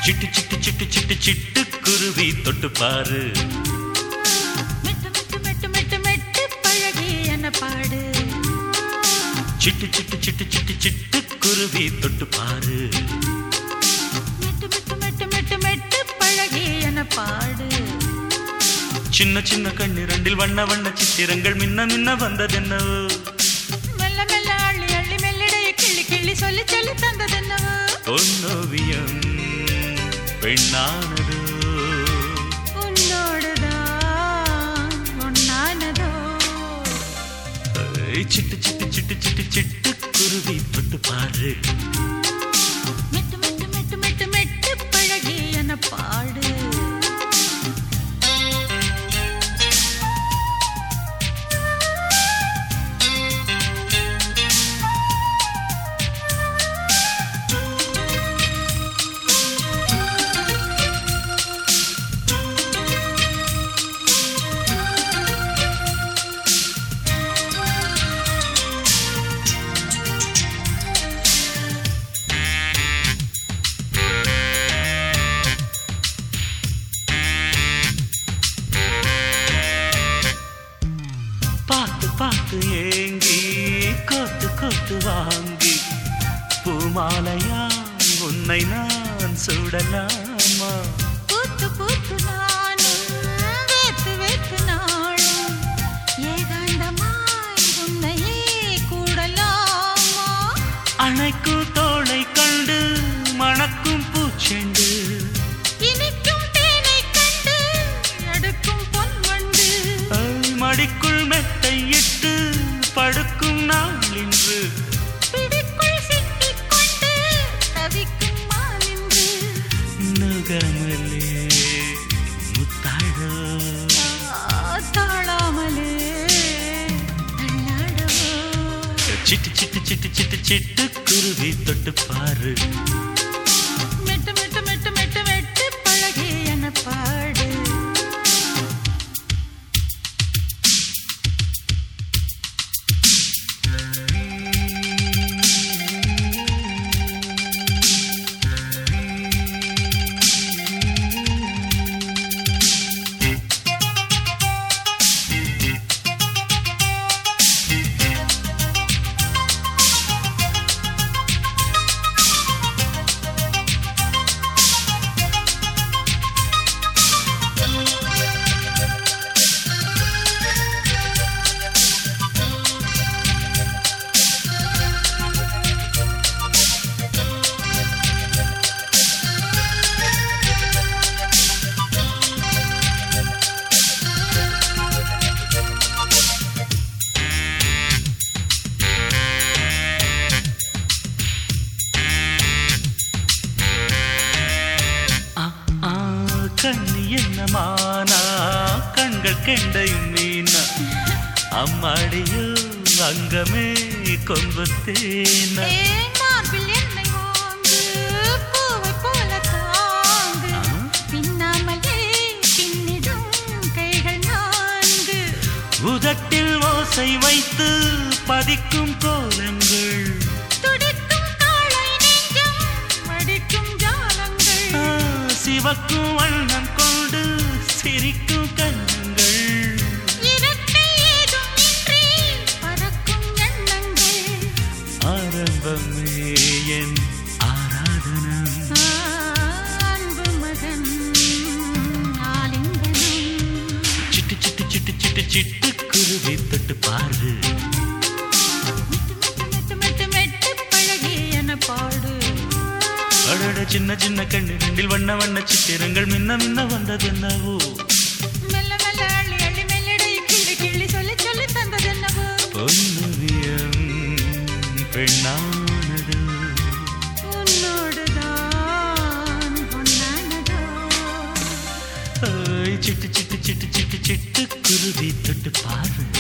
சிட்டு சிட்டு சிட்டு சிட்டு சிட்டு குருவி தொட்டு பாரு. மெட்டு மெட்டு மெட்டு மெட்டு மெட்டு பழகி என்ன பாடு. சிட்டு சிட்டு சிட்டு சிட்டு சிட்டு குருவி தொட்டு பாரு. மெட்டு மெட்டு மெட்டு மெட்டு மெட்டு பழகி என்ன பாடு. சின்ன சின்ன கண்ணிரண்டில் வண்ண வண்ண சித்திரங்கள் மின்ன மின்ன வந்ததென்னவோ. மெல்ல மெல்ல அள்ளி அள்ளி மெல்லிடையை கிள்ளி கிள்ளி சொல்லி சொல்லி தந்ததென்னவோ. பொன்னோவியம் பெண்ணானதோ உன்னோடுதான் ஒன்னானதோ. சிட்டு சிட்டு சிட்டு சிட்டு சிட்டு குருவி தொட்டு பாரு. மெட்டு மெட்டு மெட்டு மெட்டு மெட்டு பழகி என்ன பாடு. பார்த்து பார்த்து ஏங்கி கோத்து கோத்து வாங்கி பூமாலையா உன்னை நான் சுடலாமா. பூத்து பூத்து நானும் வேத்து வேத்து நாளும் ஏகாந்தமாய் உன்னையே கூடலாமா. அணைக்கும் தோளை கண்டு மணக்கும் பூச்செண்டு இனிக்கும் தேனை கண்டு எடுக்கும் பொன்வண்டு. மடிக்குள் மெத்தை இட்டு படுக்கும் நாள் இன்று. பிடிக்குள் சிக்கிக் கொண்டு தவிக்கும் மாலின்று. நுகமலே முத்தாடோ தாழாமலே தள்ளாடவோ. சிட்டு சிட்டு சிட்டு சிட்டு சிட்டு குருவி தொட்டு பாரு. மெட்டு மெட்டு மெட்டு மெட்டு மெட்டு பழகி என்ன பாடு. கண்ணி என்னமானா கண்கள் கெண்டையும் மீனா. அம்மாடியோ அங்கமே கொம்பத்தேனா. மார்பில் என்னை வாங்கு பூவை போல தாங்கு. பின்னாமலே பின்னிடும் கைகள் நான்கு. உதட்டில் ஓசை வைத்து பதிக்கும் கோலங்கள். துடிக்கும் காளை நெஞ்சம் வடிக்கும் ஜாலங்கள். சிவக்கும் வண்ணம் கொண்டு சிரிக்கும் கண்ணங்கள். இரட்டை ஏதும் இன்றி பறக்கும் எண்ணங்கள். ஆரம்பமே என் ஆராதனம். அன்பு மகன் ஆலிங்கனம். சிட்டு சிட்டு சிட்டு சிட்டு சிட்டு குருவி தொட்டு பாரு. மெட்டு மெட்டு மெட்டு மெட்டு பழகி என்ன பாடு. அடட சின்ன சின்ன கண்ணு ரெண்டில் வண்ண வண்ண சித்திரங்கள் மின்ன மின்ன வந்ததென்னவோ. மெல்ல மெல்ல அள்ளி அள்ளி மெல்லிடையை கிள்ளி கிள்ளி சொல்லி சொல்லி தந்ததென்னவோ. பொன்னுவியம் பெண்ணானது உன்னோடுதான் பொன்னானதோ. சிட்டு சிட்டு சிட்டு சிட்டு சிட்டு குருவி தொட்டு பாரு.